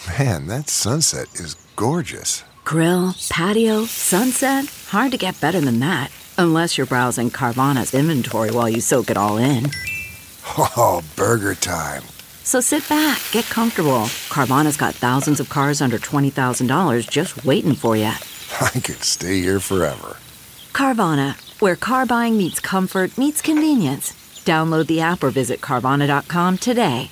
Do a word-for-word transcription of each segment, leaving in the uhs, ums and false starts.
Man, that sunset is gorgeous. Grill, patio, sunset. Hard to get better than that. Unless you're browsing Carvana's inventory while you soak it all in. Oh, burger time. So sit back, get comfortable. Carvana's got thousands of cars under twenty thousand dollars just waiting for you. I could stay here forever. Carvana, where car buying meets comfort, meets convenience. Download the app or visit Carvana dot com today.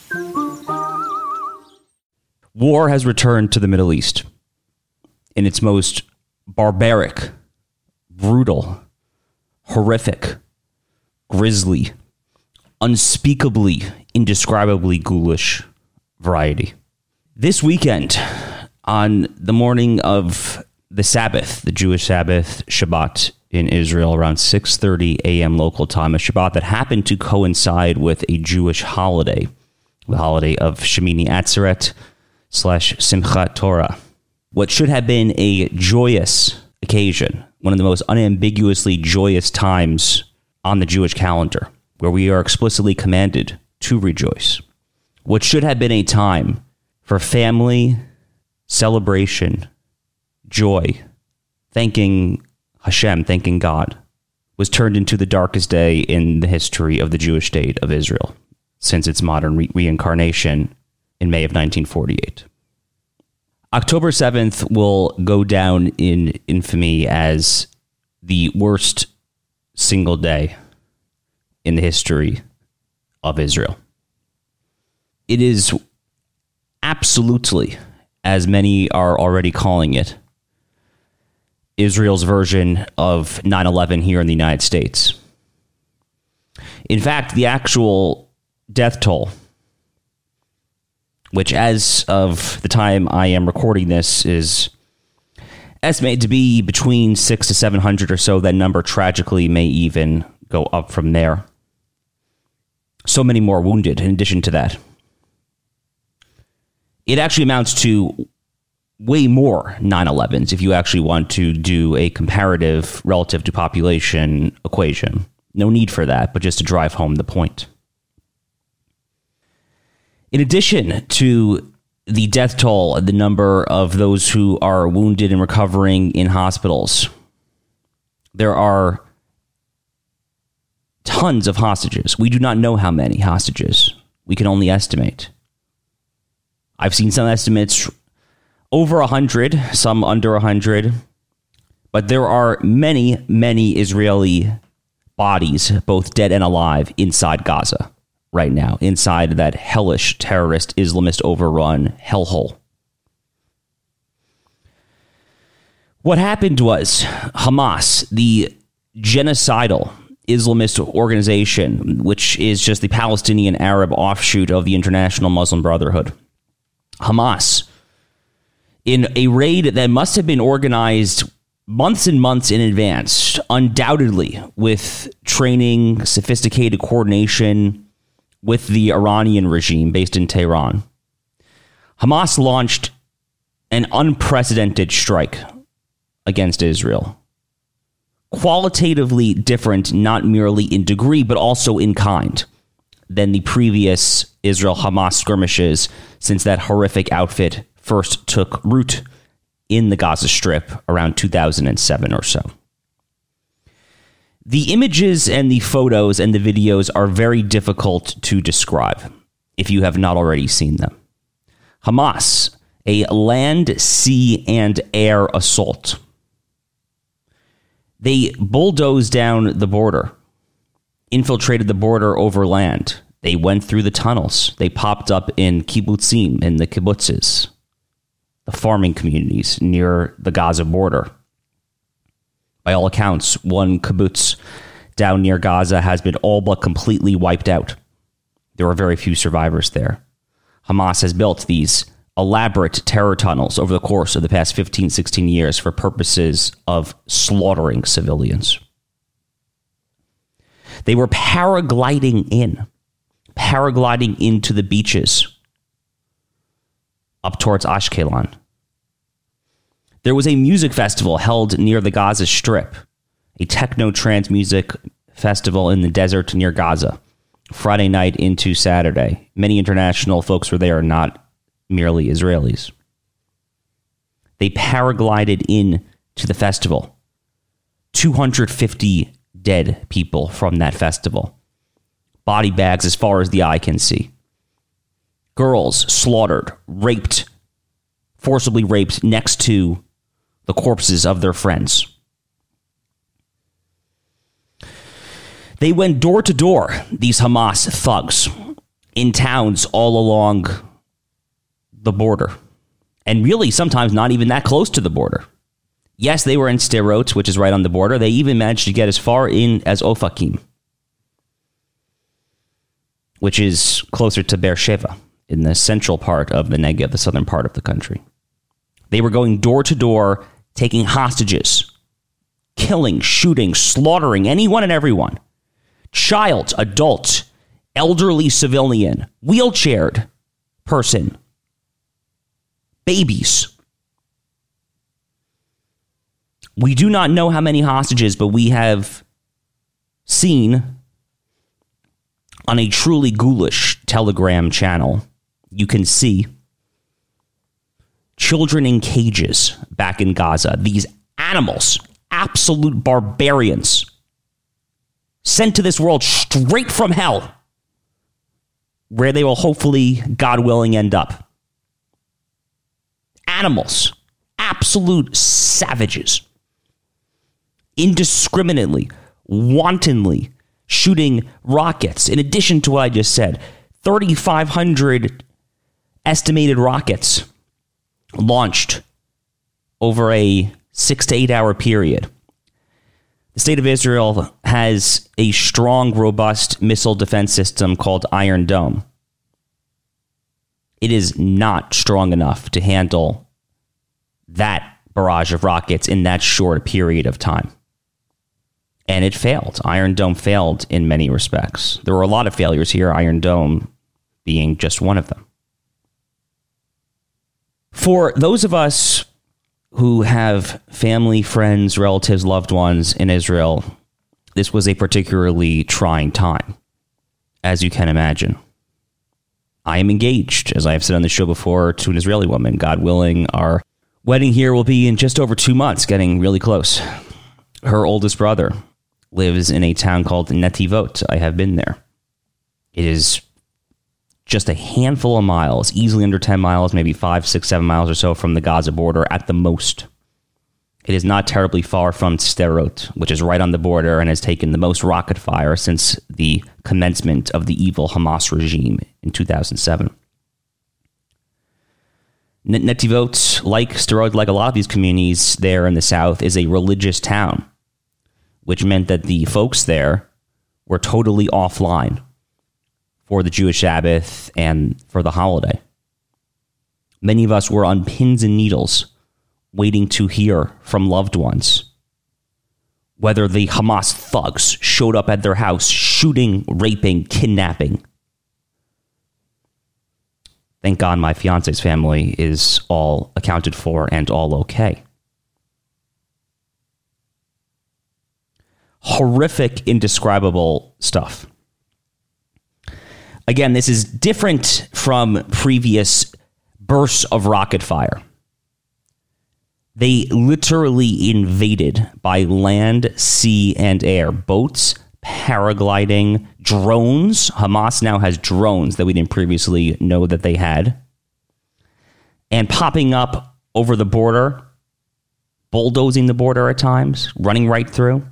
War has returned to the Middle East in its most barbaric, brutal, horrific, grisly, unspeakably, indescribably ghoulish variety. This weekend, on the morning of the Sabbath, the Jewish Sabbath, Shabbat in Israel, around six thirty a.m. local time, a Shabbat that happened to coincide with a Jewish holiday, the holiday of Shemini Atzeret slash Simchat Torah. What should have been a joyous occasion, one of the most unambiguously joyous times on the Jewish calendar, where we are explicitly commanded to rejoice. What should have been a time for family, celebration, joy, thanking Hashem, thanking God, was turned into the darkest day in the history of the Jewish state of Israel since its modern re- reincarnation in May of nineteen forty-eight. October seventh will go down in infamy as the worst single day in the history of Israel. It is absolutely, as many are already calling it, Israel's version of nine eleven here in the United States. In fact, the actual death toll, which as of the time I am recording this is estimated to be between six to seven hundred or so, that number tragically may even go up from there. So many more wounded in addition to that. It actually amounts to way more nine elevens if you actually want to do a comparative relative to population equation. No need for that, but just to drive home the point. In addition to the death toll, the number of those who are wounded and recovering in hospitals, there are tons of hostages. We do not know how many hostages. We can only estimate. I've seen some estimates over one hundred, some under one hundred, but there are many, many Israeli bodies, both dead and alive, inside Gaza right now, inside that hellish terrorist Islamist overrun hellhole. What happened was Hamas, the genocidal Islamist organization, which is just the Palestinian Arab offshoot of the International Muslim Brotherhood, Hamas, in a raid that must have been organized months and months in advance, undoubtedly with training, sophisticated coordination with the Iranian regime based in Tehran, Hamas launched an unprecedented strike against Israel. Qualitatively different, not merely in degree, but also in kind, than the previous Israel-Hamas skirmishes since that horrific outfit first took root in the Gaza Strip around two thousand seven or so. The images and the photos and the videos are very difficult to describe if you have not already seen them. Hamas, a land, sea, and air assault. They bulldozed down the border, infiltrated the border over land. They went through the tunnels. They popped up in kibbutzim, in the kibbutzes, the farming communities near the Gaza border. By all accounts, one kibbutz down near Gaza has been all but completely wiped out. There are very few survivors there. Hamas has built these elaborate terror tunnels over the course of the past fifteen, sixteen years for purposes of slaughtering civilians. They were paragliding in, paragliding into the beaches up towards Ashkelon. There was a music festival held near the Gaza Strip, a techno-trance music festival in the desert near Gaza, Friday night into Saturday. Many international folks were there, not merely Israelis. They paraglided in to the festival. two hundred fifty dead people from that festival. Body bags as far as the eye can see. Girls slaughtered, raped, forcibly raped next to the corpses of their friends. They went door to door, these Hamas thugs, in towns all along the border. And really, sometimes not even that close to the border. Yes, they were in Sderot, which is right on the border. They even managed to get as far in as Ofakim, which is closer to Beersheba, in the central part of the Negev, the southern part of the country. They were going door to door, taking hostages, killing, shooting, slaughtering anyone and everyone. Child, adult, elderly civilian, wheelchaired person, babies. We do not know how many hostages, but we have seen on a truly ghoulish Telegram channel, you can see children in cages back in Gaza. These animals, absolute barbarians, sent to this world straight from hell, where they will hopefully, God willing, end up. Animals, absolute savages, indiscriminately, wantonly shooting rockets. In addition to what I just said, thirty-five hundred estimated rockets launched over a six to eight hour period. The state of Israel has a strong, robust missile defense system called Iron Dome. It is not strong enough to handle that barrage of rockets in that short period of time. And it failed. Iron Dome failed in many respects. There were a lot of failures here, Iron Dome being just one of them. For those of us who have family, friends, relatives, loved ones in Israel, this was a particularly trying time, as you can imagine. I am engaged, as I have said on the show before, to an Israeli woman. God willing, our wedding here will be in just over two months, getting really close. Her oldest brother lives in a town called Netivot. I have been there. It is just a handful of miles, easily under ten miles, maybe five, six, seven miles or so from the Gaza border at the most. It is not terribly far from Sderot, which is right on the border and has taken the most rocket fire since the commencement of the evil Hamas regime in two thousand seven. Netivot, like Sderot, like a lot of these communities there in the south, is a religious town, which meant that the folks there were totally offline for the Jewish Sabbath and for the holiday. Many of us were on pins and needles waiting to hear from loved ones whether the Hamas thugs showed up at their house shooting, raping, kidnapping. Thank God my fiance's family is all accounted for and all okay. Horrific, indescribable stuff. Again, this is different from previous bursts of rocket fire. They literally invaded by land, sea, and air. Boats, paragliding, drones. Hamas now has drones that we didn't previously know that they had. And popping up over the border, bulldozing the border at times, running right through.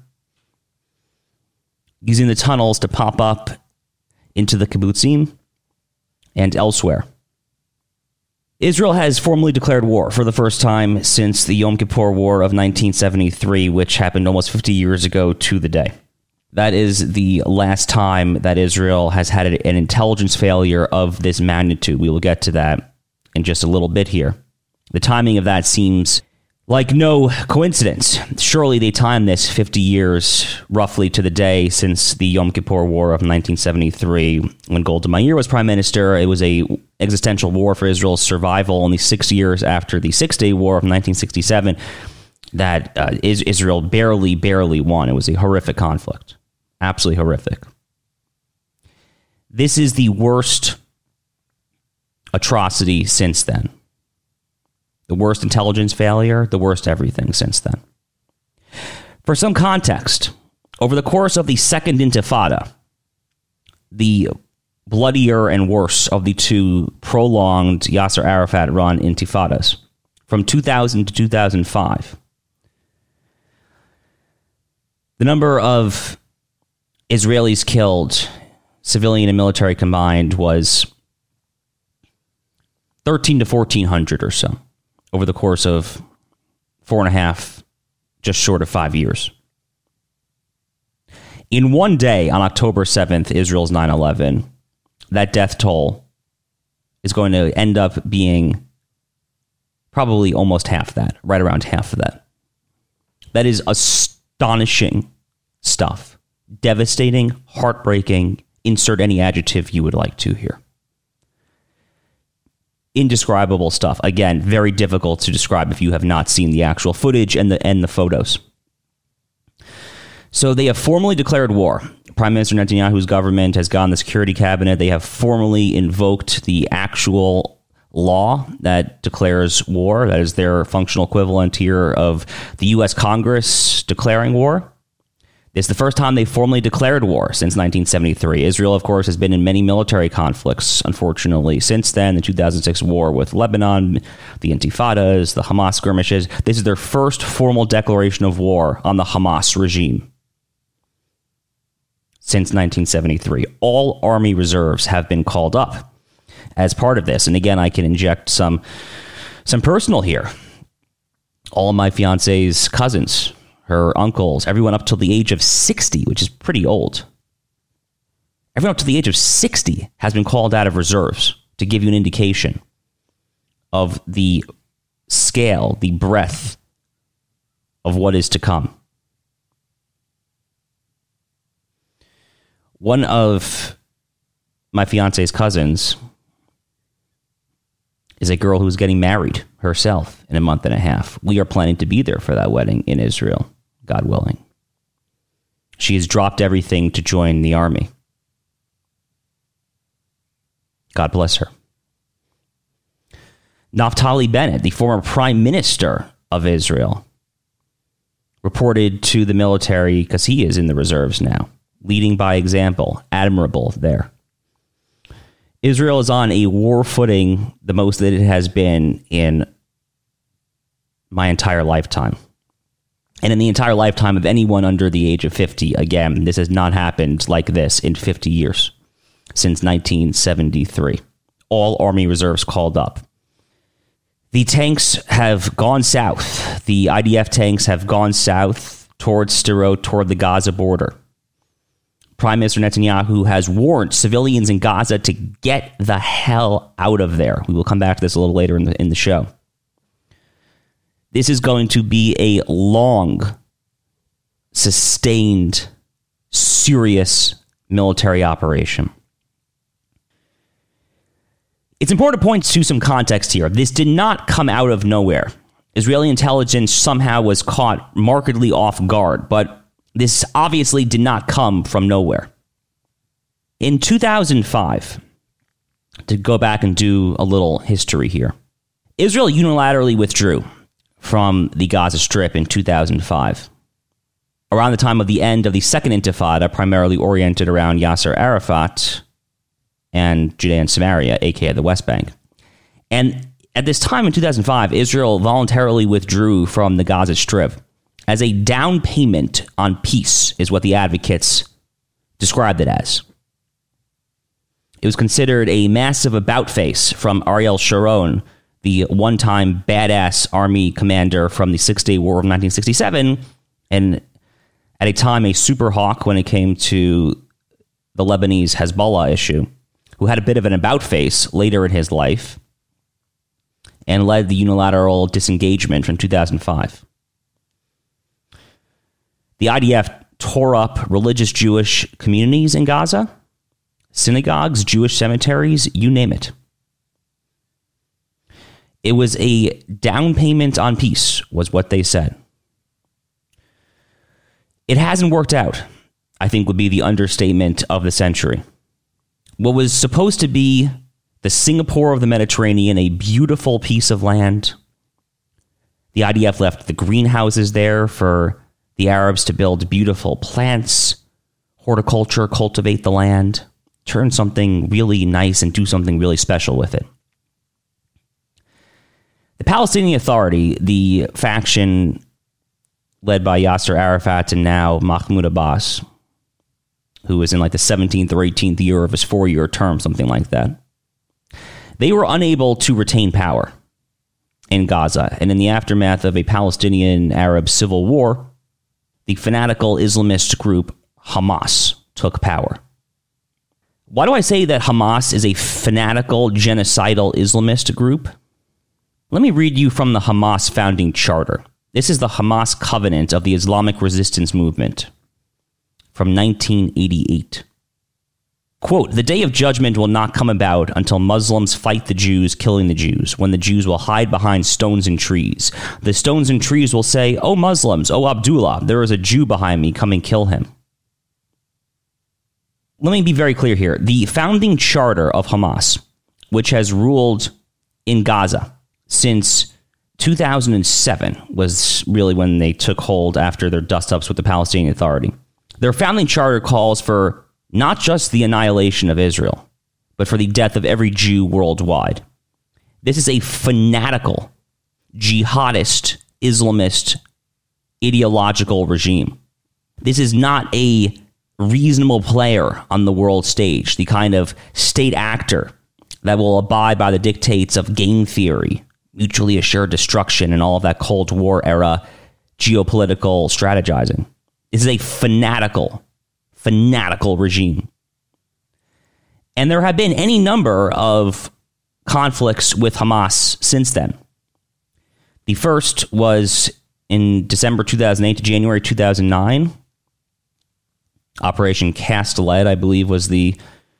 Using the tunnels to pop up into the kibbutzim and elsewhere. Israel has formally declared war for the first time since the Yom Kippur War of nineteen seventy-three, which happened almost fifty years ago to the day. That is the last time that Israel has had an intelligence failure of this magnitude. We will get to that in just a little bit here. The timing of that seems like no coincidence. Surely they timed this fifty years roughly to the day since the Yom Kippur War of nineteen seventy-three. When Golda Meir was prime minister, it was a existential war for Israel's survival. Only six years after the Six-Day War of nineteen sixty-seven, that uh, Israel barely, barely won. It was a horrific conflict. Absolutely horrific. This is the worst atrocity since then. The worst intelligence failure, the worst everything since then. For some context, over the course of the Second Intifada, the bloodier and worse of the two prolonged Yasser Arafat-run intifadas from two thousand to two thousand five, the number of Israelis killed, civilian and military combined, was thirteen to fourteen hundred or so over the course of four and a half, just short of five years. In one day, on October seventh, Israel's nine eleven, that death toll is going to end up being probably almost half that, right around half of that. That is astonishing stuff. Devastating, heartbreaking, insert any adjective you would like to here. Indescribable stuff. Again, very difficult to describe if you have not seen the actual footage and the and the photos. So they have formally declared war. Prime Minister Netanyahu's government has gotten the security cabinet. They have formally invoked the actual law that declares war. That is their functional equivalent here of the U S Congress declaring war. It's the first time they formally declared war since nineteen seventy-three. Israel, of course, has been in many military conflicts, unfortunately. Since then, the two thousand six war with Lebanon, the Intifadas, the Hamas skirmishes. This is their first formal declaration of war on the Hamas regime since nineteen seventy-three. All Army reserves have been called up as part of this. And again, I can inject some, some personal here. All of my fiance's cousins, her uncles, everyone up till the age of sixty, which is pretty old. Everyone up to the age of sixty has been called out of reserves, to give you an indication of the scale, the breadth of what is to come. One of my fiance's cousins is a girl who's getting married herself in a month and a half. We are planning to be there for that wedding in Israel, God willing. She has dropped everything to join the army. God bless her. Naftali Bennett, the former prime minister of Israel, reported to the military, because he is in the reserves now, leading by example, admirable there. Israel is on a war footing, the most that it has been in my entire lifetime. And in the entire lifetime of anyone under the age of fifty. Again, this has not happened like this in fifty years, since nineteen seventy-three. All Army reserves called up. The tanks have gone south. The I D F tanks have gone south towards Sderot, toward the Gaza border. Prime Minister Netanyahu has warned civilians in Gaza to get the hell out of there. We will come back to this a little later in the in the show. This is going to be a long, sustained, serious military operation. It's important to point to some context here. This did not come out of nowhere. Israeli intelligence somehow was caught markedly off guard, but this obviously did not come from nowhere. In two thousand five, to go back and do a little history here, Israel unilaterally withdrew from the Gaza Strip in two thousand five. Around the time of the end of the Second Intifada, primarily oriented around Yasser Arafat and Judea and Samaria, aka the West Bank. And at this time in two thousand five, Israel voluntarily withdrew from the Gaza Strip as a down payment on peace, is what the advocates described it as. It was considered a massive about-face from Ariel Sharon, the one-time badass army commander from the Six-Day War of nineteen sixty-seven, and at a time a super hawk when it came to the Lebanese Hezbollah issue, who had a bit of an about-face later in his life and led the unilateral disengagement from two thousand five. The I D F tore up religious Jewish communities in Gaza, synagogues, Jewish cemeteries, you name it. It was a down payment on peace, was what they said. It hasn't worked out, I think would be the understatement of the century. What was supposed to be the Singapore of the Mediterranean, a beautiful piece of land. The I D F left the greenhouses there for the Arabs to build beautiful plants, horticulture, cultivate the land, turn something really nice and do something really special with it. The Palestinian Authority, the faction led by Yasser Arafat and now Mahmoud Abbas, who is in like the seventeenth or eighteenth year of his four-year term, something like that, they were unable to retain power in Gaza. And in the aftermath of a Palestinian-Arab civil war, the fanatical Islamist group Hamas took power. Why do I say that Hamas is a fanatical, genocidal Islamist group? Let me read you from the Hamas founding charter. This is the Hamas Covenant of the Islamic Resistance Movement from nineteen eighty-eight. Quote, "The day of judgment will not come about until Muslims fight the Jews, killing the Jews, when the Jews will hide behind stones and trees. The stones and trees will say, 'O Muslims, O Abdullah, there is a Jew behind me, come and kill him.'" Let me be very clear here. The founding charter of Hamas, which has ruled in Gaza since two thousand seven, was really when they took hold after their dust-ups with the Palestinian Authority. Their founding charter calls for not just the annihilation of Israel, but for the death of every Jew worldwide. This is a fanatical, jihadist, Islamist, ideological regime. This is not a reasonable player on the world stage, the kind of state actor that will abide by the dictates of game theory, mutually assured destruction, and all of that Cold War era geopolitical strategizing. This is a fanatical, fanatical regime. And there have been any number of conflicts with Hamas since then. The first was in December two thousand eight to January two thousand nine. Operation Castellet, I believe, was the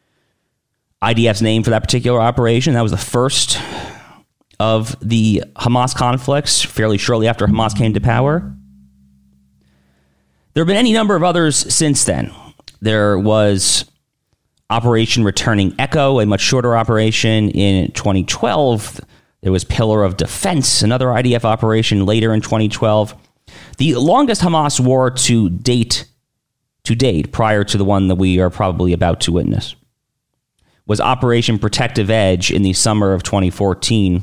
I D F's name for that particular operation. That was the first of the Hamas conflicts, fairly shortly after Hamas came to power. There have been any number of others since then. There was Operation Returning Echo, a much shorter operation in twenty twelve. There was Pillar of Defense, another I D F operation later in twenty twelve. The longest Hamas war to date, to date, prior to the one that we are probably about to witness, was Operation Protective Edge in the summer of twenty fourteen.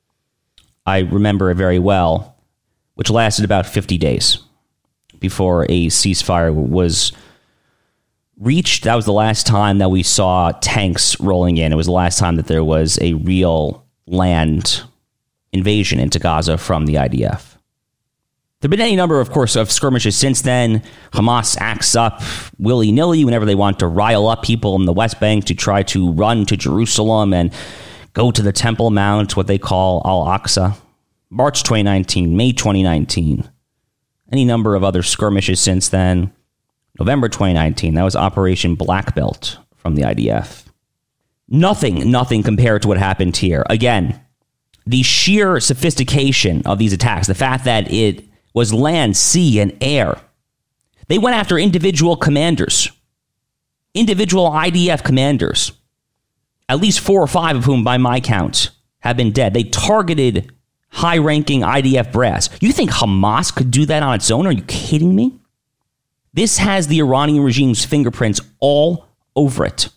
I remember it very well, which lasted about fifty days before a ceasefire was reached. That was the last time that we saw tanks rolling in. It was the last time that there was a real land invasion into Gaza from the I D F. There have been any number, of course, of skirmishes since then. Hamas acts up willy-nilly whenever they want to rile up people in the West Bank to try to run to Jerusalem and go to the Temple Mount, what they call Al-Aqsa. March twenty nineteen, May twenty nineteen. Any number of other skirmishes since then. November twenty nineteen, that was Operation Black Belt from the I D F. Nothing, nothing compared to what happened here. Again, the sheer sophistication of these attacks, the fact that it was land, sea, and air. They went after individual commanders, individual I D F commanders, at least four or five of whom, by my count, have been dead. They targeted high-ranking I D F brass. You think Hamas could do that on its own? Are you kidding me? This has the Iranian regime's fingerprints all over it.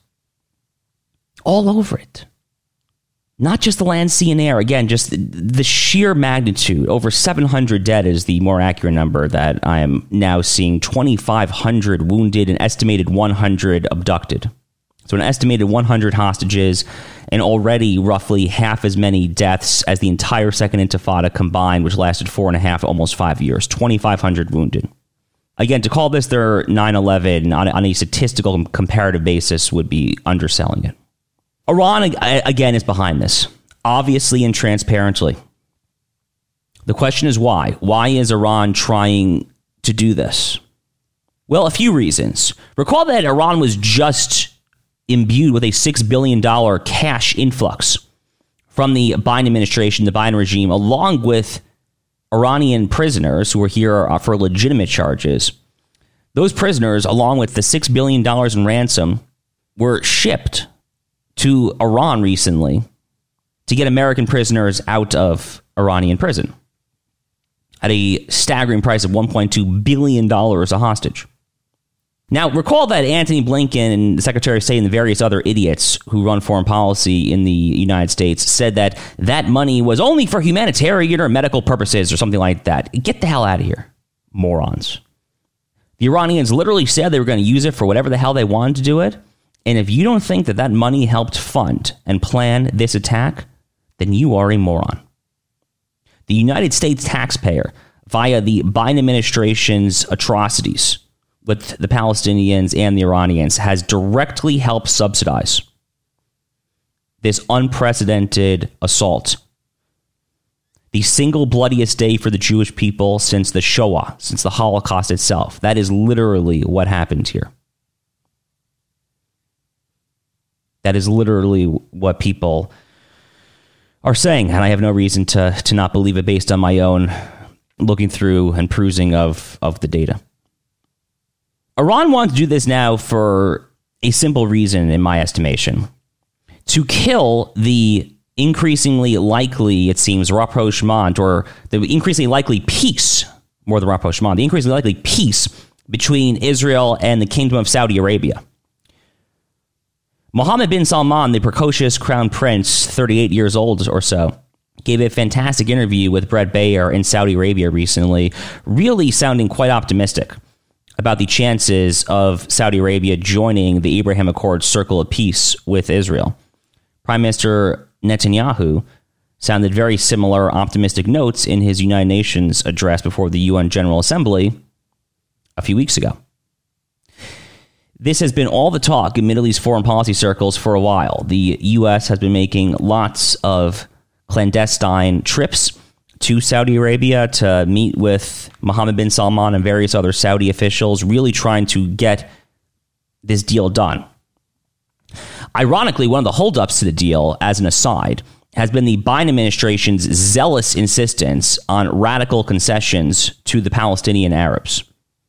All over it. Not just the land, sea, and air. Again, just the, the sheer magnitude. Over seven hundred dead is the more accurate number that I am now seeing. twenty-five hundred wounded, an estimated one hundred abducted. So an estimated one hundred hostages, and already roughly half as many deaths as the entire Second Intifada combined, which lasted four and a half, almost five years. twenty-five hundred wounded. Again, to call this their nine eleven on, on a statistical comparative basis would be underselling it. Iran, again, is behind this, obviously and transparently. The question is why? Why is Iran trying to do this? Well, a few reasons. Recall that Iran was just imbued with a six billion dollars cash influx from the Biden administration, the Biden regime, along with Iranian prisoners who were here for legitimate charges. Those prisoners, along with the six billion dollars in ransom, were shipped to Iran recently to get American prisoners out of Iranian prison at a staggering price of one point two billion dollars a hostage. Now, recall that Antony Blinken and the Secretary of State and the various other idiots who run foreign policy in the United States said that that money was only for humanitarian or medical purposes or something like that. Get the hell out of here, morons. The Iranians literally said they were going to use it for whatever the hell they wanted to do it. And if you don't think that that money helped fund and plan this attack, then you are a moron. The United States taxpayer, via the Biden administration's atrocities with the Palestinians and the Iranians, has directly helped subsidize this unprecedented assault. The single bloodiest day for the Jewish people since the Shoah, since the Holocaust itself. That is literally what happened here. That is literally what people are saying, and I have no reason to to not believe it based on my own looking through and perusing of, of the data. Iran wants to do this now for a simple reason, in my estimation. To kill the increasingly likely, it seems, rapprochement, or the increasingly likely peace, more than rapprochement, the increasingly likely peace between Israel and the Kingdom of Saudi Arabia. Mohammed bin Salman, the precocious crown prince, thirty-eight years old or so, gave a fantastic interview with Brett Baer in Saudi Arabia recently, really sounding quite optimistic about the chances of Saudi Arabia joining the Abraham Accords circle of peace with Israel. Prime Minister Netanyahu sounded very similar optimistic notes in his United Nations address before the U N General Assembly a few weeks ago. This has been all the talk in Middle East foreign policy circles for a while. The U S has been making lots of clandestine trips to Saudi Arabia to meet with Mohammed bin Salman and various other Saudi officials, really trying to get this deal done. Ironically, one of the holdups to the deal, as an aside, has been the Biden administration's zealous insistence on radical concessions to the Palestinian Arabs.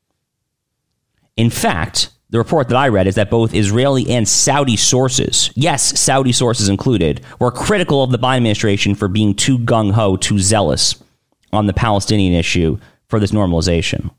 In fact, the report that I read is that both Israeli and Saudi sources, yes, Saudi sources included, were critical of the Biden administration for being too gung-ho, too zealous on the Palestinian issue for this normalization.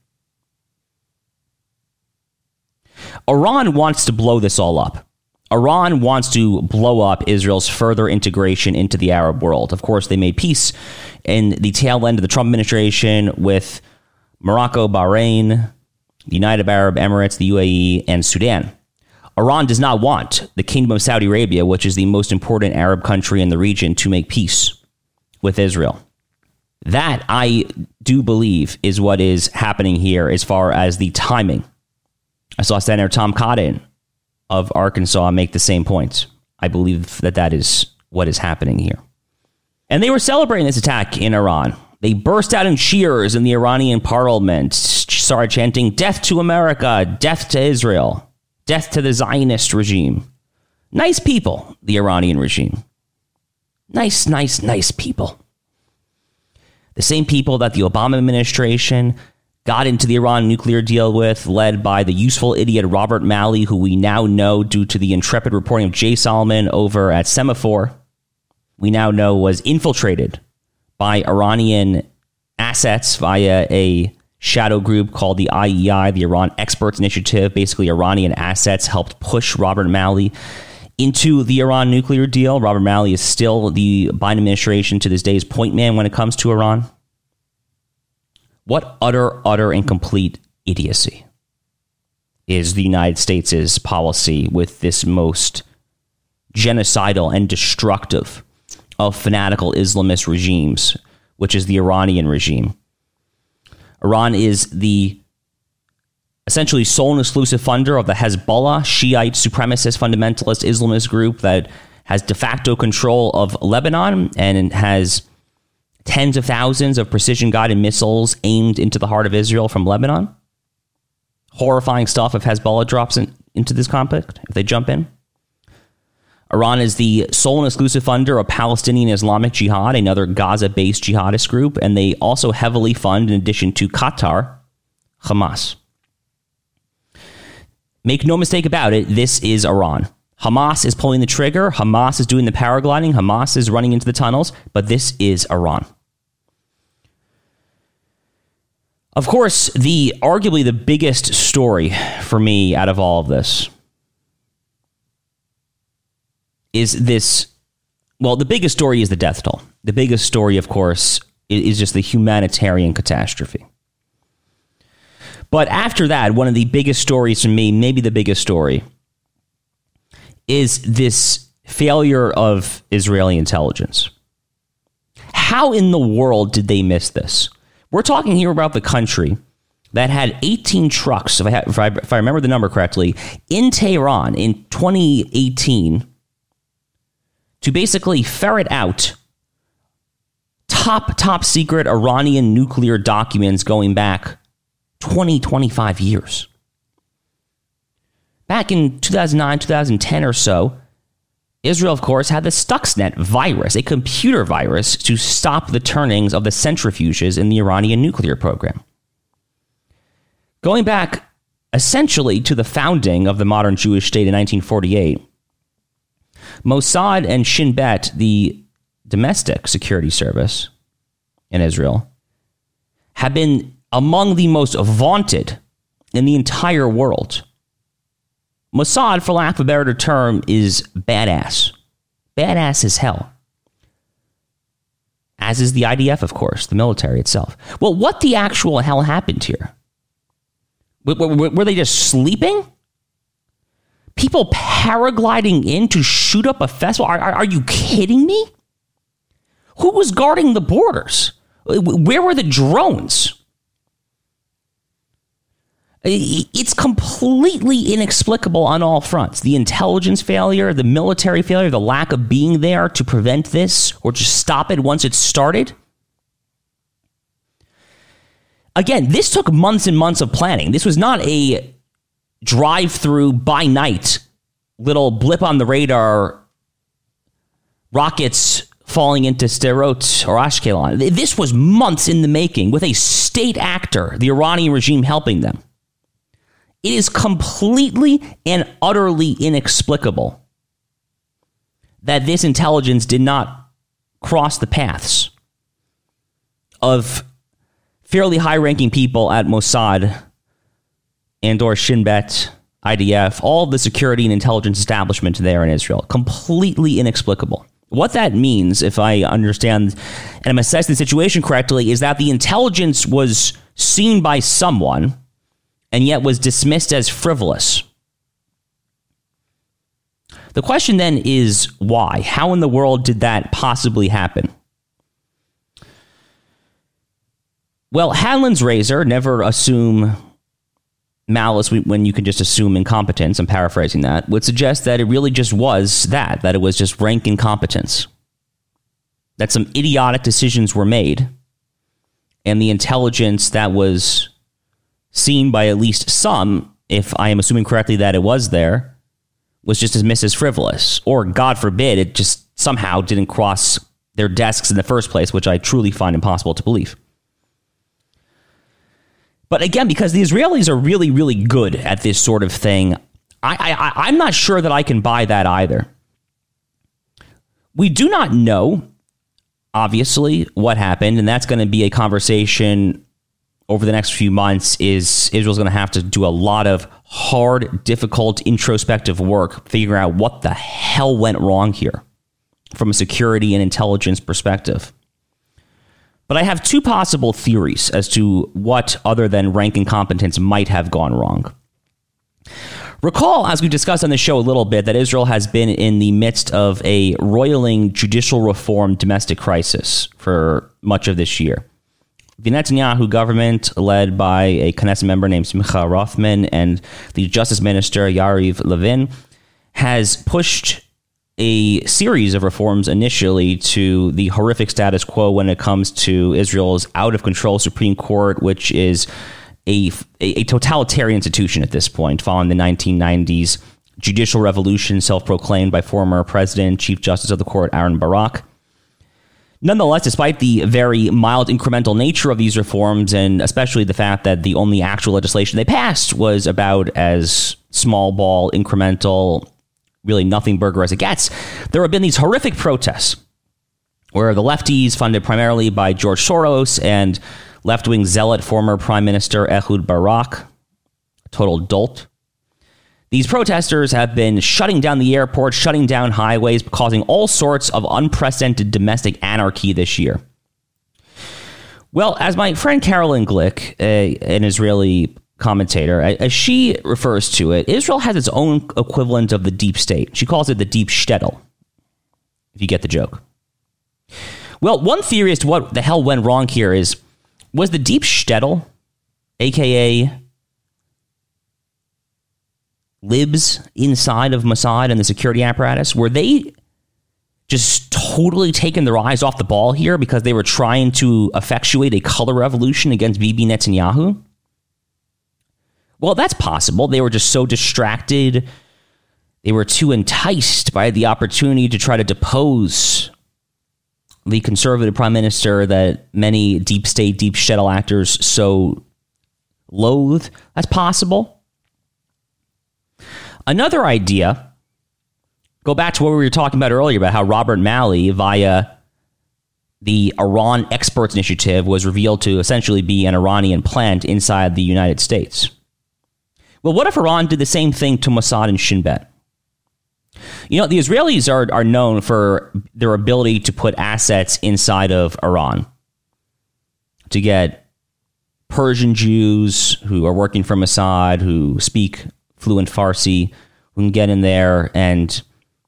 Iran wants to blow this all up. Iran wants to blow up Israel's further integration into the Arab world. Of course, they made peace in the tail end of the Trump administration with Morocco, Bahrain, the United Arab Emirates, the U A E, and Sudan. Iran does not want the Kingdom of Saudi Arabia, which is the most important Arab country in the region, to make peace with Israel. That, I do believe, is what is happening here as far as the timing. I saw Senator Tom Cotton of Arkansas make the same point. I believe that that is what is happening here. And they were celebrating this attack in Iran. They burst out in cheers in the Iranian parliament, started chanting, "Death to America, death to Israel, death to the Zionist regime." Nice people, the Iranian regime. Nice, nice, nice people. The same people that the Obama administration got into the Iran nuclear deal with, led by the useful idiot Robert Malley, who we now know, due to the intrepid reporting of Jay Solomon over at Semaphore, we now know was infiltrated by Iranian assets via a shadow group called the I E I, the Iran Experts Initiative. Basically, Iranian assets helped push Robert Malley into the Iran nuclear deal. Robert Malley is still the Biden administration to this day's point man when it comes to Iran. What utter, utter, and complete idiocy is the United States' policy with this most genocidal and destructive of fanatical Islamist regimes, which is the Iranian regime. Iran is the essentially sole and exclusive funder of the Hezbollah, Shiite supremacist fundamentalist Islamist group that has de facto control of Lebanon and has tens of thousands of precision-guided missiles aimed into the heart of Israel from Lebanon. Horrifying stuff if Hezbollah drops in, into this conflict, if they jump in. Iran is the sole and exclusive funder of Palestinian Islamic Jihad, another Gaza-based jihadist group, and they also heavily fund, in addition to Qatar, Hamas. Make no mistake about it, this is Iran. Hamas is pulling the trigger. Hamas is doing the paragliding. Hamas is running into the tunnels. But this is Iran. Of course, the arguably the biggest story for me out of all of this is this. Well, the biggest story is the death toll. The biggest story, of course, is just the humanitarian catastrophe. But after that, one of the biggest stories for me, maybe the biggest story, is this failure of Israeli intelligence. How in the world did they miss this? We're talking here about the country that had eighteen trucks, if I, if I, if I remember the number correctly, in Tehran in twenty eighteen to basically ferret out top, top secret Iranian nuclear documents going back twenty, twenty-five years. Back in two thousand nine, two thousand ten or so, Israel, of course, had the Stuxnet virus, a computer virus to stop the turnings of the centrifuges in the Iranian nuclear program. Going back essentially to the founding of the modern Jewish state in nineteen forty-eight, Mossad and Shin Bet, the domestic security service in Israel, have been among the most vaunted in the entire world. Mossad, for lack of a better term, is badass. Badass as hell. As is the I D F, of course, the military itself. Well, what the actual hell happened here? W- w- were they just sleeping? People paragliding in to shoot up a festival? Are, are, are you kidding me? Who was guarding the borders? Where were the drones? It's completely inexplicable on all fronts. The intelligence failure, the military failure, the lack of being there to prevent this or just stop it once it started. Again, this took months and months of planning. This was not a drive-through by night, little blip on the radar, rockets falling into Sderot or Ashkelon. This was months in the making with a state actor, the Iranian regime, helping them. It is completely and utterly inexplicable that this intelligence did not cross the paths of fairly high-ranking people at Mossad and or Shin Bet, I D F, all the security and intelligence establishment there in Israel. Completely inexplicable. What that means, if I understand and I'm assessing the situation correctly, is that the intelligence was seen by someone and yet was dismissed as frivolous. The question then is why? How in the world did that possibly happen? Well, Hanlon's razor, never assume malice when you can just assume incompetence, I'm paraphrasing that, would suggest that it really just was that, that it was just rank incompetence. That some idiotic decisions were made, and the intelligence that was seen by at least some, if I am assuming correctly that it was there, was just dismissed as frivolous. Or, God forbid, it just somehow didn't cross their desks in the first place, which I truly find impossible to believe. But again, because the Israelis are really, really good at this sort of thing, I, I, I'm not sure that I can buy that either. We do not know, obviously, what happened, and that's going to be a conversation over the next few months. Is Israel's going to have to do a lot of hard, difficult, introspective work, figuring out what the hell went wrong here from a security and intelligence perspective. But I have two possible theories as to what, other than rank incompetence, might have gone wrong. Recall, as we discussed on the show a little bit, that Israel has been in the midst of a roiling judicial reform domestic crisis for much of this year. The Netanyahu government, led by a Knesset member named Simcha Rothman and the Justice Minister Yariv Levin, has pushed a series of reforms initially to the horrific status quo when it comes to Israel's out-of-control Supreme Court, which is a, a totalitarian institution at this point, following the nineteen nineties judicial revolution self-proclaimed by former President, Chief Justice of the Court, Aaron Barak. Nonetheless, despite the very mild incremental nature of these reforms, and especially the fact that the only actual legislation they passed was about as small ball, incremental, really nothing burger as it gets. There have been these horrific protests where the lefties, funded primarily by George Soros and left-wing zealot former Prime Minister Ehud Barak, a total dolt. These protesters have been shutting down the airport, shutting down highways, causing all sorts of unprecedented domestic anarchy this year. Well, as my friend Carolyn Glick, a, an Israeli commentator, as she refers to it, Israel has its own equivalent of the deep state. She calls it the deep shtetl, if you get the joke. Well, one theory as to what the hell went wrong here is, was the deep shtetl, a k a libs inside of Mossad and the security apparatus, were they just totally taking their eyes off the ball here because they were trying to effectuate a color revolution against Bibi Netanyahu? Well, that's possible. They were just so distracted. They were too enticed by the opportunity to try to depose the conservative prime minister that many deep state, deep shtetl actors so loathe. That's possible. Another idea, go back to what we were talking about earlier about how Robert Malley, via the Iran Experts Initiative, was revealed to essentially be an Iranian plant inside the United States. Well, what if Iran did the same thing to Mossad and Shin Bet? You know, the Israelis are, are known for their ability to put assets inside of Iran, to get Persian Jews who are working for Mossad, who speak fluent Farsi, who can get in there and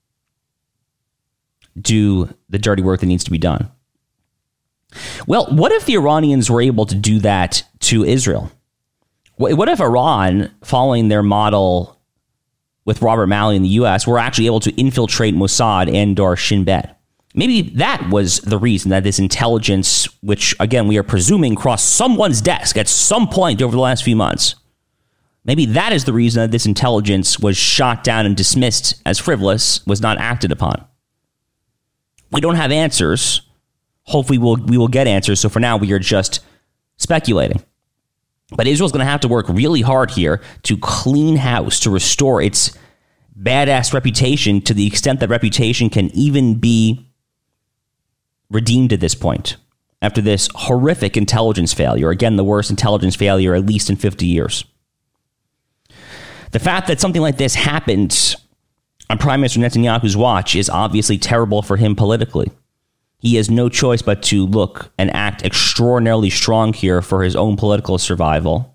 do the dirty work that needs to be done. Well, what if the Iranians were able to do that to Israel? What if Iran, following their model with Robert Malley in the U S, were actually able to infiltrate Mossad and or Shin Bet? Maybe that was the reason that this intelligence, which, again, we are presuming crossed someone's desk at some point over the last few months, maybe that is the reason that this intelligence was shot down and dismissed as frivolous, was not acted upon. We don't have answers. Hopefully we'll, we will get answers. So for now, we are just speculating. But Israel's going to have to work really hard here to clean house, to restore its badass reputation to the extent that reputation can even be redeemed at this point, after this horrific intelligence failure. Again, the worst intelligence failure at least in fifty years. The fact that something like this happened on Prime Minister Netanyahu's watch is obviously terrible for him politically. He has no choice but to look and act extraordinarily strong here for his own political survival.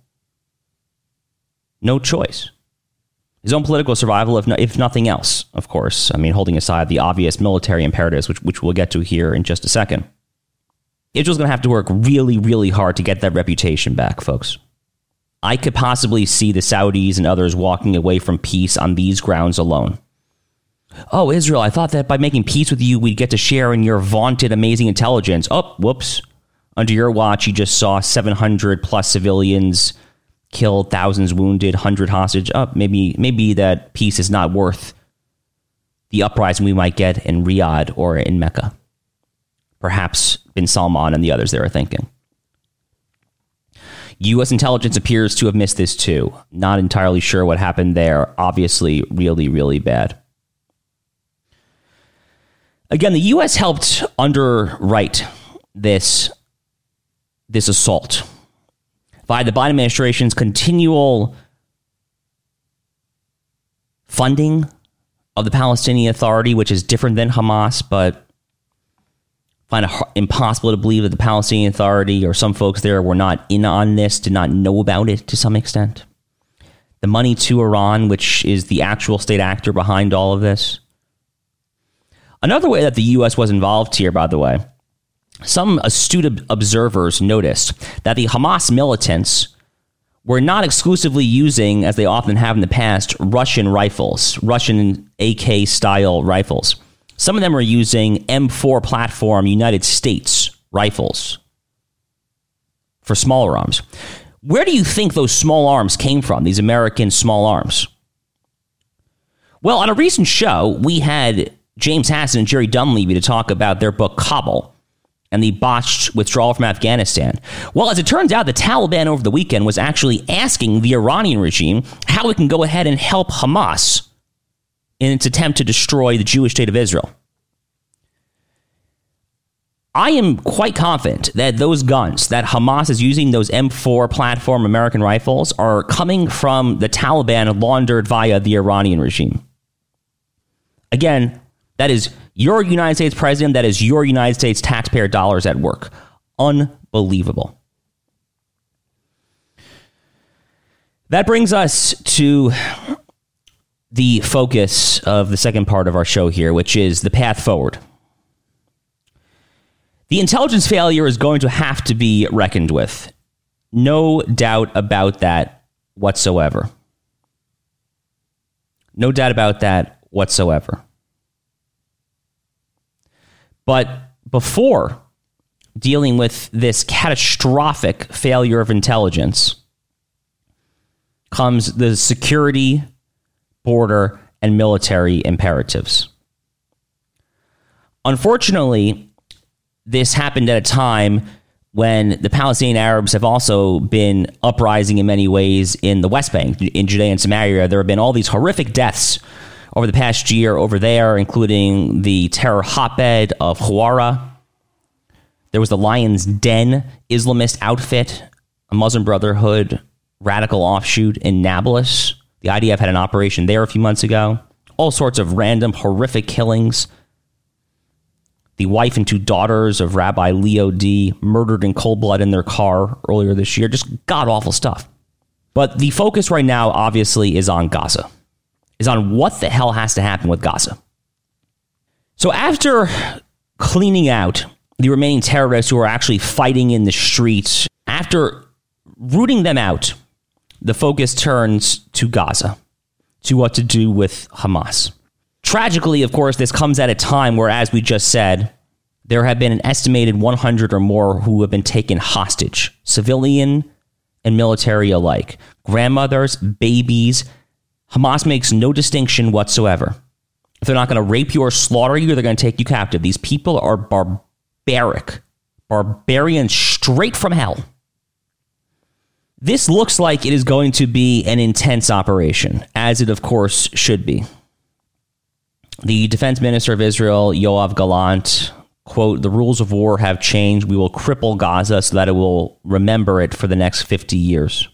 No choice. His own political survival, if, no, if nothing else, of course. I mean, holding aside the obvious military imperatives, which, which we'll get to here in just a second. Israel's going to have to work really, really hard to get that reputation back, folks. I could possibly see the Saudis and others walking away from peace on these grounds alone. Oh, Israel, I thought that by making peace with you, we'd get to share in your vaunted amazing intelligence. Oh, whoops. Under your watch, you just saw seven hundred plus civilians killed, thousands wounded, one hundred hostage. Oh, maybe, maybe that peace is not worth the uprising we might get in Riyadh or in Mecca. Perhaps bin Salman and the others there are thinking. U S intelligence appears to have missed this too. Not entirely sure what happened there. Obviously, really, really bad. Again, the U S helped underwrite this, this assault by the Biden administration's continual funding of the Palestinian Authority, which is different than Hamas, but find it impossible to believe that the Palestinian Authority or some folks there were not in on this, did not know about it to some extent. The money to Iran, which is the actual state actor behind all of this. Another way that the U S was involved here, by the way, some astute observers noticed that the Hamas militants were not exclusively using, as they often have in the past, Russian rifles, Russian A K-style rifles. Some of them are using M four platform United States rifles for smaller arms. Where do you think those small arms came from, these American small arms? Well, on a recent show, we had James Hassan and Jerry Dunleavy to talk about their book, Kabul, and the botched withdrawal from Afghanistan. Well, as it turns out, the Taliban over the weekend was actually asking the Iranian regime how it can go ahead and help Hamas in its attempt to destroy the Jewish state of Israel. I am quite confident that those guns that Hamas is using, those M four platform American rifles, are coming from the Taliban laundered via the Iranian regime. Again, that is your United States president. That is your United States taxpayer dollars at work. Unbelievable. That brings us to the focus of the second part of our show here, which is the path forward. The intelligence failure is going to have to be reckoned with. No doubt about that whatsoever. No doubt about that whatsoever. But before dealing with this catastrophic failure of intelligence comes the security, border, and military imperatives. Unfortunately, this happened at a time when the Palestinian Arabs have also been uprising in many ways in the West Bank, in Judea and Samaria. There have been all these horrific deaths over the past year over there, including the terror hotbed of Hawara. There was the Lion's Den Islamist outfit, a Muslim Brotherhood radical offshoot in Nablus. The I D F had an operation there a few months ago. All sorts of random, horrific killings. The wife and two daughters of Rabbi Leo D. murdered in cold blood in their car earlier this year. Just god-awful stuff. But the focus right now, obviously, is on Gaza. Is on what the hell has to happen with Gaza. So after cleaning out the remaining terrorists who are actually fighting in the streets, after rooting them out, the focus turns to Gaza, to what to do with Hamas. Tragically, of course, this comes at a time where, as we just said, there have been an estimated one hundred or more who have been taken hostage, civilian and military alike, grandmothers, babies. Hamas makes no distinction whatsoever. If they're not going to rape you or slaughter you, they're going to take you captive. These people are barbaric, barbarians straight from hell. This looks like it is going to be an intense operation, as it, of course, should be. The defense minister of Israel, Yoav Gallant, quote, "The rules of war have changed. We will cripple Gaza so that it will remember it for the next fifty years.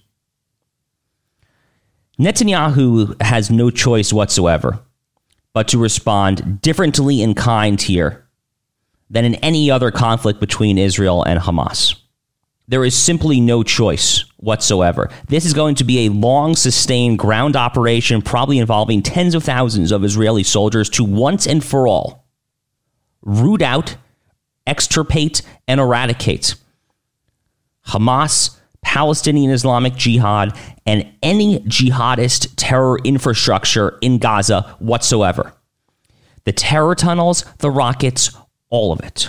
Netanyahu has no choice whatsoever but to respond differently in kind here than in any other conflict between Israel and Hamas. There is simply no choice whatsoever. This is going to be a long, sustained ground operation, probably involving tens of thousands of Israeli soldiers to once and for all root out, extirpate, and eradicate Hamas, Palestinian Islamic Jihad, and any jihadist terror infrastructure in Gaza whatsoever. The terror tunnels, the rockets, all of it.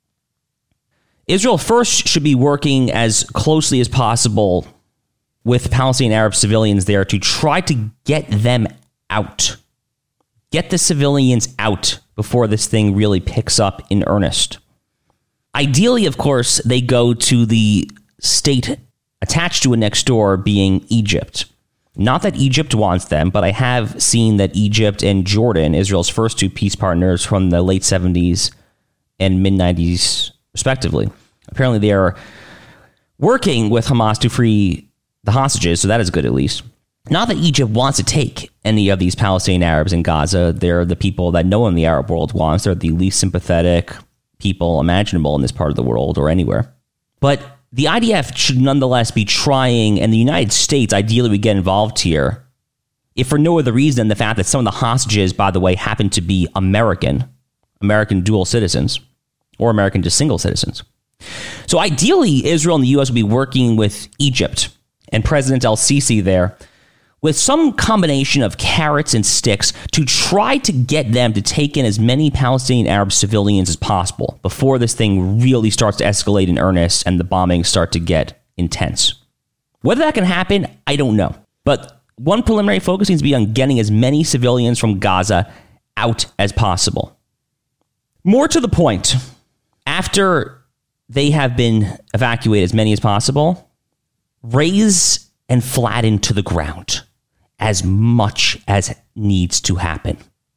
Israel first should be working as closely as possible with Palestinian Arab civilians there to try to get them out. Get the civilians out before this thing really picks up in earnest. Ideally, of course, they go to the state attached to it next door, being Egypt. Not that Egypt wants them, but I have seen that Egypt and Jordan, Israel's first two peace partners from the late seventies and mid-nineties, respectively, apparently they are working with Hamas to free the hostages, so that is good at least. Not that Egypt wants to take any of these Palestinian Arabs in Gaza. They're the people that no one in the Arab world wants. They're the least sympathetic people imaginable in this part of the world or anywhere. But the I D F should nonetheless be trying, and the United States ideally would get involved here, if for no other reason than the fact that some of the hostages, by the way, happen to be American, American dual citizens, or American just single citizens. So ideally, Israel and the U S would be working with Egypt and President el-Sisi there with some combination of carrots and sticks to try to get them to take in as many Palestinian Arab civilians as possible before this thing really starts to escalate in earnest and the bombings start to get intense. Whether that can happen, I don't know. But one preliminary focus needs to be on getting as many civilians from Gaza out as possible. More to the point, after they have been evacuated as many as possible, raise and flatten to the ground as much as needs to happen.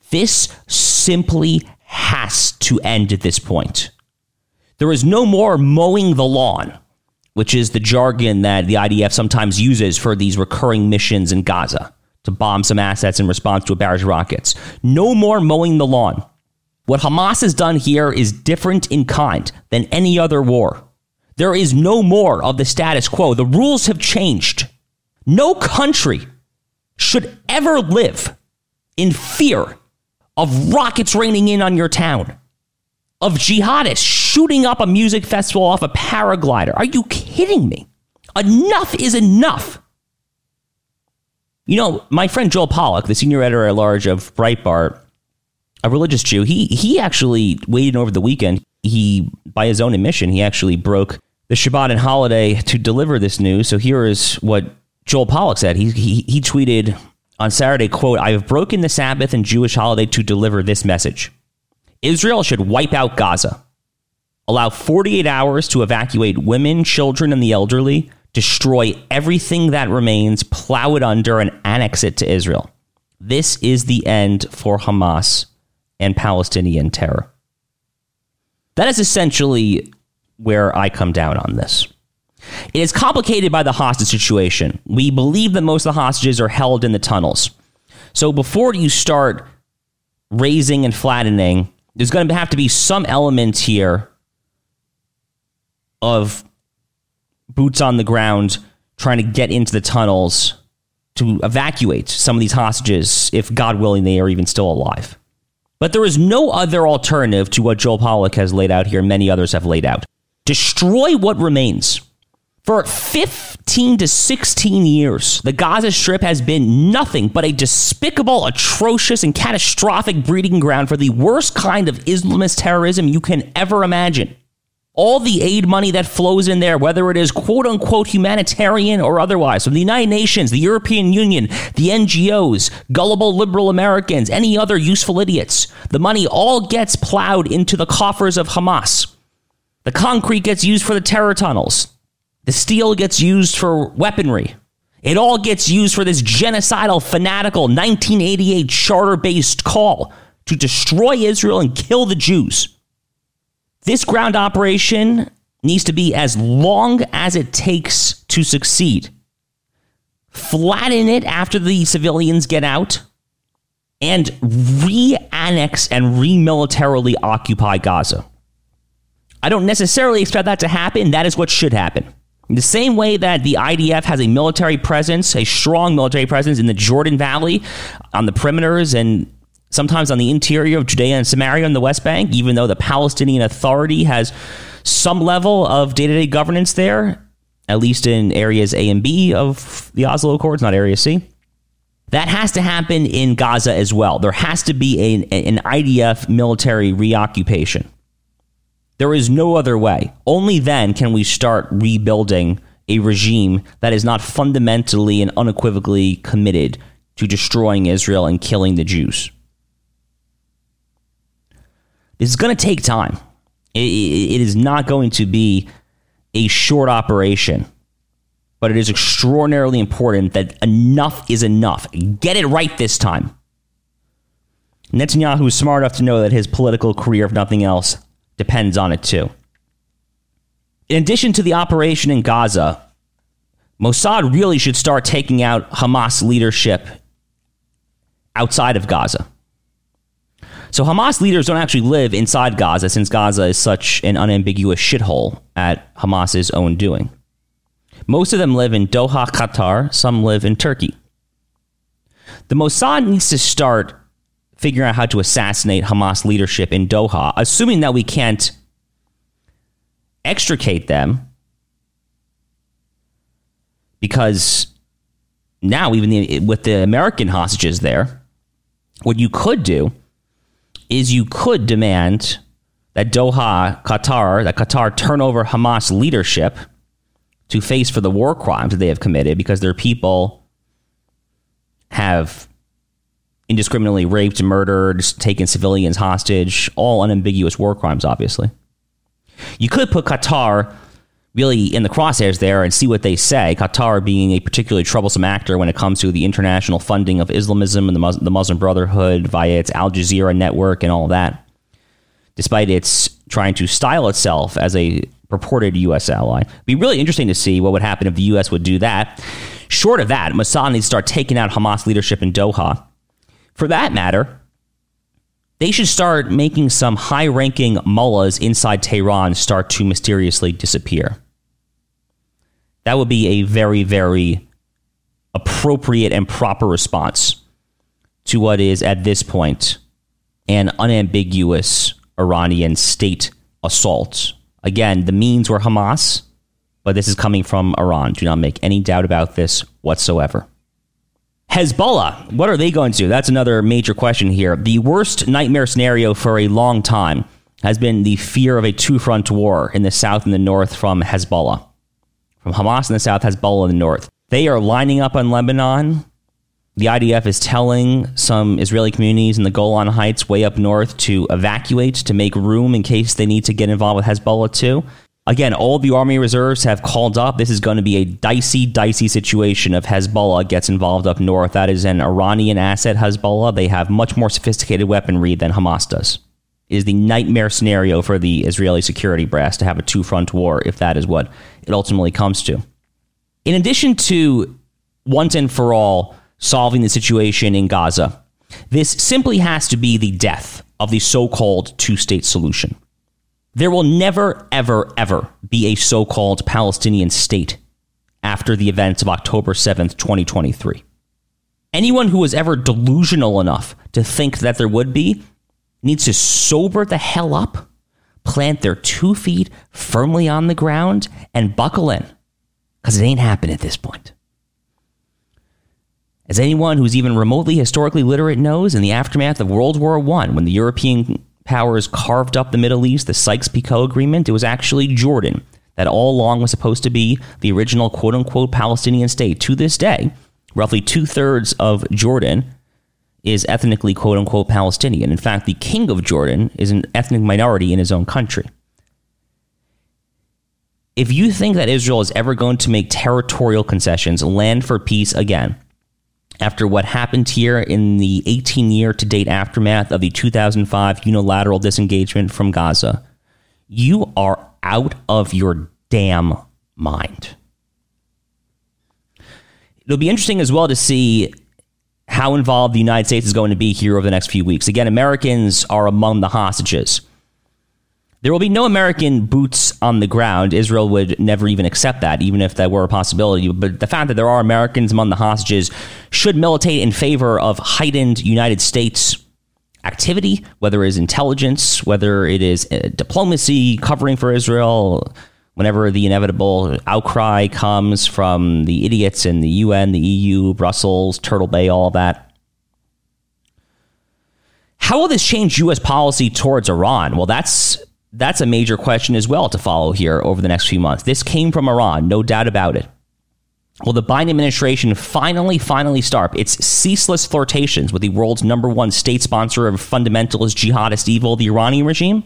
This simply has to end at this point. There is no more mowing the lawn, which is the jargon that the I D F sometimes uses for these recurring missions in Gaza to bomb some assets in response to a barrage of rockets. No more mowing the lawn. What Hamas has done here is different in kind than any other war. There is no more of the status quo. The rules have changed. No country should ever live in fear of rockets raining in on your town, of jihadists shooting up a music festival off a paraglider. Are you kidding me? Enough is enough. You know, my friend Joel Pollack, the senior editor at large of Breitbart, a religious Jew, he he actually waited over the weekend. He, by his own admission, he actually broke the Shabbat and holiday to deliver this news. So here is what Joel Pollack said. He, he, he tweeted on Saturday, quote, "I have broken the Sabbath and Jewish holiday to deliver this message. Israel should wipe out Gaza, allow forty-eight hours to evacuate women, children, and the elderly, destroy everything that remains, plow it under, and annex it to Israel. This is the end for Hamas and Palestinian terror." That is essentially where I come down on this. It is complicated by the hostage situation. We believe that most of the hostages are held in the tunnels. So before you start raising and flattening, there's going to have to be some element here of boots on the ground trying to get into the tunnels to evacuate some of these hostages, if God willing, they are even still alive. But there is no other alternative to what Joel Pollack has laid out here, and many others have laid out. Destroy what remains. For fifteen to sixteen years, the Gaza Strip has been nothing but a despicable, atrocious, and catastrophic breeding ground for the worst kind of Islamist terrorism you can ever imagine. All the aid money that flows in there, whether it is quote-unquote humanitarian or otherwise, from the United Nations, the European Union, the N G Os, gullible liberal Americans, any other useful idiots, the money all gets plowed into the coffers of Hamas. The concrete gets used for the terror tunnels. The steel gets used for weaponry. It all gets used for this genocidal, fanatical nineteen eighty-eight charter-based call to destroy Israel and kill the Jews. This ground operation needs to be as long as it takes to succeed. Flatten it after the civilians get out and re-annex and re-militarily occupy Gaza. I don't necessarily expect that to happen. That is what should happen. In the same way that the I D F has a military presence, a strong military presence in the Jordan Valley, on the perimeters, and sometimes on the interior of Judea and Samaria and the West Bank, even though the Palestinian Authority has some level of day-to-day governance there, at least in areas A and B of the Oslo Accords, not Area C. That has to happen in Gaza as well. There has to be an, an I D F military reoccupation. There is no other way. Only then can we start rebuilding a regime that is not fundamentally and unequivocally committed to destroying Israel and killing the Jews. This is going to take time. It, it, it is not going to be a short operation, but it is extraordinarily important that enough is enough. Get it right this time. Netanyahu is smart enough to know that his political career, if nothing else, depends on it too. In addition to the operation in Gaza, Mossad really should start taking out Hamas leadership outside of Gaza. So Hamas leaders don't actually live inside Gaza, since Gaza is such an unambiguous shithole at Hamas's own doing. Most of them live in Doha, Qatar. Some live in Turkey. The Mossad needs to start figuring out how to assassinate Hamas leadership in Doha, assuming that we can't extricate them, because now, even the, with the American hostages there, what you could do is you could demand that Doha, Qatar, that Qatar turn over Hamas leadership to face for the war crimes that they have committed, because their people have indiscriminately raped, murdered, taken civilians hostage, all unambiguous war crimes, obviously. You could put Qatar really in the crosshairs there and see what they say. Qatar being a particularly troublesome actor when it comes to the international funding of Islamism and the, Mus- the Muslim Brotherhood via its Al Jazeera network and all that, despite its trying to style itself as a purported U S ally. It'd be really interesting to see what would happen if the U S would do that. Short of that, Mossad needs to start taking out Hamas leadership in Doha. For that matter, they should start making some high-ranking mullahs inside Tehran start to mysteriously disappear. That would be a very, very appropriate and proper response to what is, at this point, an unambiguous Iranian state assault. Again, the means were Hamas, but this is coming from Iran. Do not make any doubt about this whatsoever. Hezbollah, what are they going to do? That's another major question here. The worst nightmare scenario for a long time has been the fear of a two-front war in the south and the north from Hezbollah. From Hamas in the south, Hezbollah in the north. They are lining up on Lebanon. The I D F is telling some Israeli communities in the Golan Heights way up north to evacuate, to make room in case they need to get involved with Hezbollah too. Again, all the Army reserves have called up. This is going to be a dicey, dicey situation if Hezbollah gets involved up north. That is an Iranian asset, Hezbollah. They have much more sophisticated weaponry than Hamas does. It is the nightmare scenario for the Israeli security brass to have a two-front war if that is what it ultimately comes to. In addition to once and for all solving the situation in Gaza, this simply has to be the death of the so-called two-state solution. There will never, ever, ever be a so-called Palestinian state after the events of October seventh, twenty twenty-three. Anyone who was ever delusional enough to think that there would be needs to sober the hell up, plant their two feet firmly on the ground, and buckle in, because it ain't happening at this point. As anyone who's even remotely historically literate knows, in the aftermath of World War One, when the European powers carved up the Middle East, the Sykes-Picot Agreement, it was actually Jordan that all along was supposed to be the original quote-unquote Palestinian state. To this day, roughly two-thirds of Jordan is ethnically quote-unquote Palestinian. In fact, the king of Jordan is an ethnic minority in his own country. If you think that Israel is ever going to make territorial concessions, land for peace again, after what happened here in the eighteen-year-to-date aftermath of the two thousand five unilateral disengagement from Gaza, you are out of your damn mind. It'll be interesting as well to see how involved the United States is going to be here over the next few weeks. Again, Americans are among the hostages. There will be no American boots on the ground. Israel would never even accept that, even if that were a possibility. But the fact that there are Americans among the hostages should militate in favor of heightened United States activity, whether it is intelligence, whether it is diplomacy, covering for Israel, whenever the inevitable outcry comes from the idiots in the U N, the E U, Brussels, Turtle Bay, all of that. How will this change U S policy towards Iran? Well, that's that's a major question as well to follow here over the next few months. This came from Iran, no doubt about it. Will the Biden administration finally, finally start its ceaseless flirtations with the world's number one state sponsor of fundamentalist jihadist evil, the Iranian regime?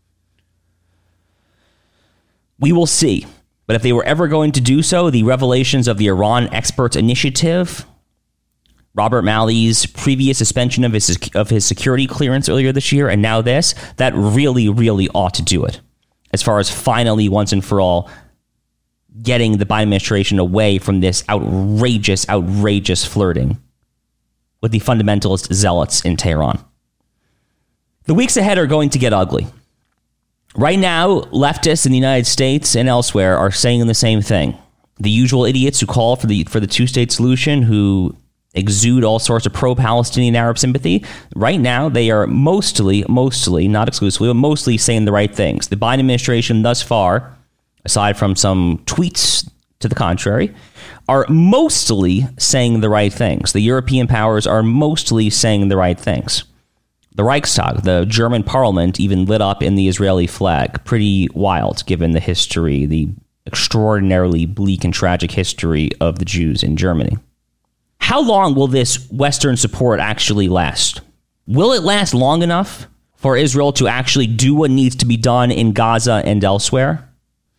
We will see. But if they were ever going to do so, the revelations of the Iran Experts Initiative, Robert Malley's previous suspension of his of his security clearance earlier this year, and now this, that really, really ought to do it. As far as finally, once and for all, getting the Biden administration away from this outrageous, outrageous flirting with the fundamentalist zealots in Tehran. The weeks ahead are going to get ugly. Right now, leftists in the United States and elsewhere are saying the same thing. The usual idiots who call for the for the two-state solution, who exude all sorts of pro-Palestinian Arab sympathy, right now they are mostly, mostly, not exclusively, but mostly saying the right things. The Biden administration thus far, aside from some tweets to the contrary, are mostly saying the right things. The European powers are mostly saying the right things. The Reichstag, the German parliament, even lit up in the Israeli flag. Pretty wild, given the history, the extraordinarily bleak and tragic history of the Jews in Germany. How long will this Western support actually last? Will it last long enough for Israel to actually do what needs to be done in Gaza and elsewhere?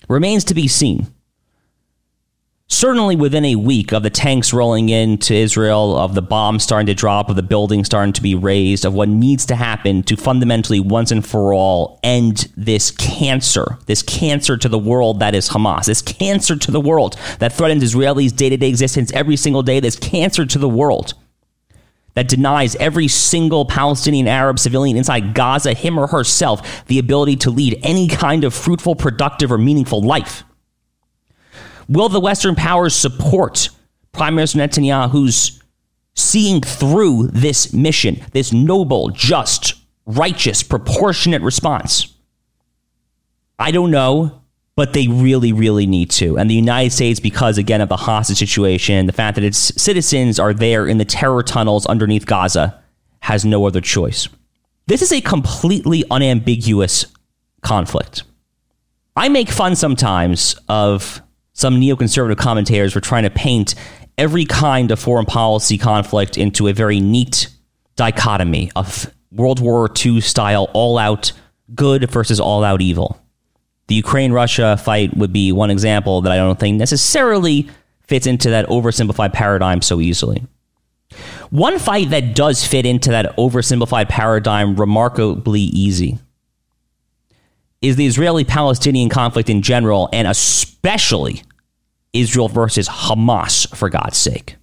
remains to be seen. Certainly within a week of the tanks rolling into Israel, of the bombs starting to drop, of the buildings starting to be razed, of what needs to happen to fundamentally once and for all end this cancer, this cancer to the world that is Hamas, this cancer to the world that threatens Israelis' day-to-day existence every single day, this cancer to the world that denies every single Palestinian Arab civilian inside Gaza, him or herself, the ability to lead any kind of fruitful, productive, or meaningful life. Will the Western powers support Prime Minister Netanyahu's seeing through this mission, this noble, just, righteous, proportionate response? I don't know, but they really, really need to. And the United States, because, again, of the hostage situation, the fact that its citizens are there in the terror tunnels underneath Gaza, has no other choice. This is a completely unambiguous conflict. I make fun sometimes of some neoconservative commentators for trying to paint every kind of foreign policy conflict into a very neat dichotomy of World War Two style all-out good versus all-out evil. The Ukraine-Russia fight would be one example that I don't think necessarily fits into that oversimplified paradigm so easily. One fight that does fit into that oversimplified paradigm remarkably easy is the Israeli-Palestinian conflict in general, and especially Israel versus Hamas, for God's sake.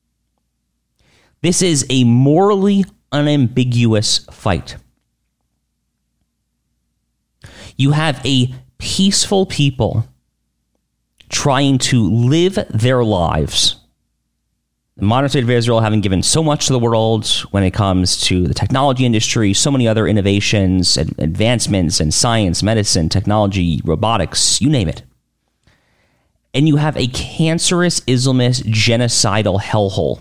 This is a morally unambiguous fight. You have a peaceful people trying to live their lives. The modern state of Israel having given so much to the world when it comes to the technology industry, so many other innovations and advancements in science, medicine, technology, robotics, you name it. And you have a cancerous Islamist genocidal hellhole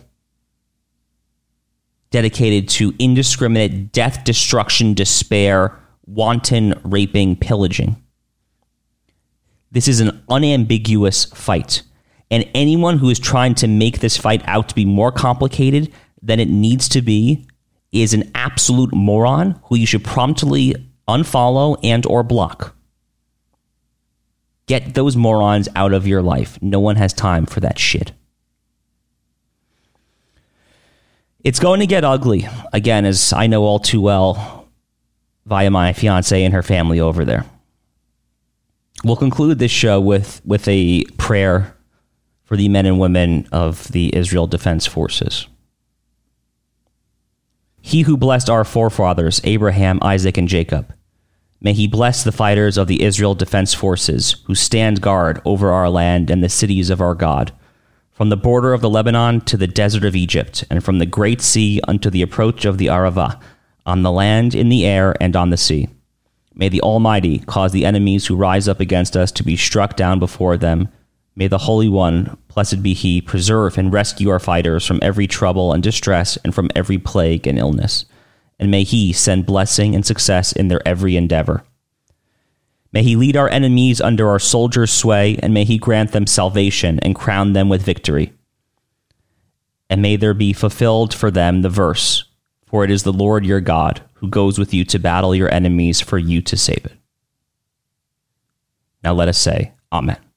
dedicated to indiscriminate death, destruction, despair, wanton raping, pillaging. This is an unambiguous fight. And anyone who is trying to make this fight out to be more complicated than it needs to be is an absolute moron who you should promptly unfollow and or block. Get those morons out of your life. No one has time for that shit. It's going to get ugly, again, as I know all too well via my fiance and her family over there. We'll conclude this show with, with a prayer for the men and women of the Israel Defense Forces. He who blessed our forefathers, Abraham, Isaac, and Jacob, may he bless the fighters of the Israel Defense Forces who stand guard over our land and the cities of our God, from the border of the Lebanon to the desert of Egypt, and from the great sea unto the approach of the Arava, on the land, in the air, and on the sea. May the Almighty cause the enemies who rise up against us to be struck down before them. May the Holy One, blessed be He, preserve and rescue our fighters from every trouble and distress and from every plague and illness. And may He send blessing and success in their every endeavor. May He lead our enemies under our soldiers' sway, and may He grant them salvation and crown them with victory. And may there be fulfilled for them the verse, for it is the Lord your God who goes with you to battle your enemies for you to save it. Now let us say, Amen.